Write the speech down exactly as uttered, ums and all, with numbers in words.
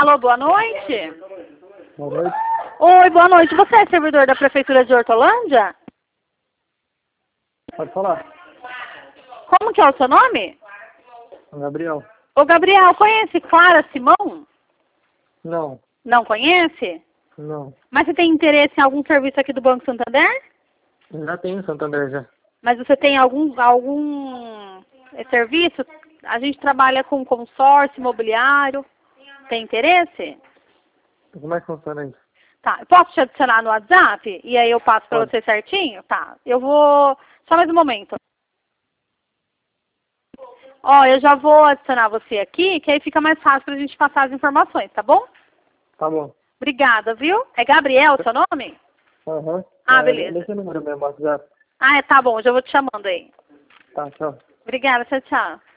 Alô, boa noite. Boa noite. Oi, boa noite. Você é servidor da Prefeitura de Hortolândia? Pode falar. Como que é o seu nome? Gabriel. Ô, Gabriel, conhece Clara Simão? Não. Não conhece? Não. Mas você tem interesse em algum serviço aqui do Banco Santander? Já tenho Santander já. Mas você tem algum, algum é, serviço? A gente trabalha com consórcio imobiliário. Tem interesse? Como é que funciona isso? Tá, eu posso te adicionar no WhatsApp? E aí eu passo pra Pode. você certinho? Tá, eu vou... Só mais um momento. Ó, eu já vou adicionar você aqui, que aí fica mais fácil pra gente passar as informações, tá bom? Tá bom. Obrigada, viu? É Gabriel o seu nome? Aham. Uhum. Ah, é, beleza. Deixa o número mesmo, WhatsApp. Ah, é, tá bom, já vou te chamando aí. Tá, tchau. Obrigada, tchau, tchau.